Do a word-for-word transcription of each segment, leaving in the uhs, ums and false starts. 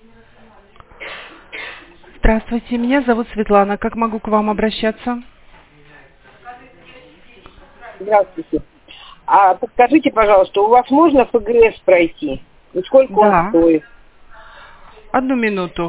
Здравствуйте, меня зовут Светлана. Как могу к вам обращаться? Здравствуйте. А подскажите, пожалуйста, у вас можно ФГС пройти? И сколько он Да. стоит? Одну минуту.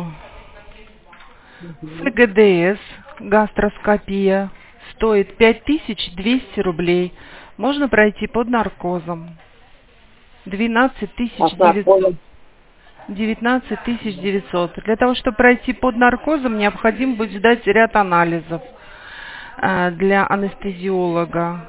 ФГДС, гастроскопия, стоит пять тысяч двести рублей. Можно пройти под наркозом. двенадцать А тысяч с девятьсот. наркозом? девятнадцать тысяч девятьсот. Для того, чтобы пройти под наркозом, необходимо будет сдать ряд анализов э, для анестезиолога.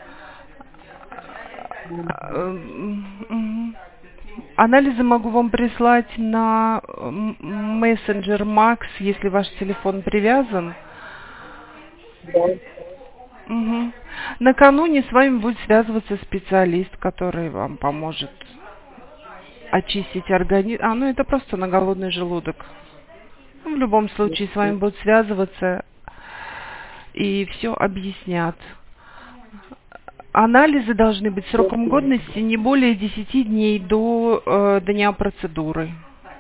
Э, мгм. Анализы могу вам прислать на м, мессенджер Макс, если ваш телефон привязан. Да. Мгм. Накануне с вами будет связываться специалист, который вам поможет очистить организм. А, ну это просто на голодный желудок. Ну, в любом случае с вами будут связываться и все объяснят. Анализы должны быть сроком годности не более десяти дней до э, дня процедуры.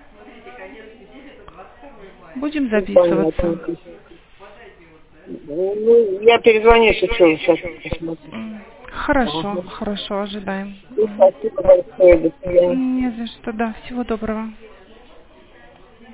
Будем Ну, понятно. записываться. Ну, я перезвоню еще, сейчас посмотрю. М, Хорошо, Ага. хорошо, ожидаем. Ну, Мгм. спасибо большое, до свидания. Не за что, да. Всего доброго.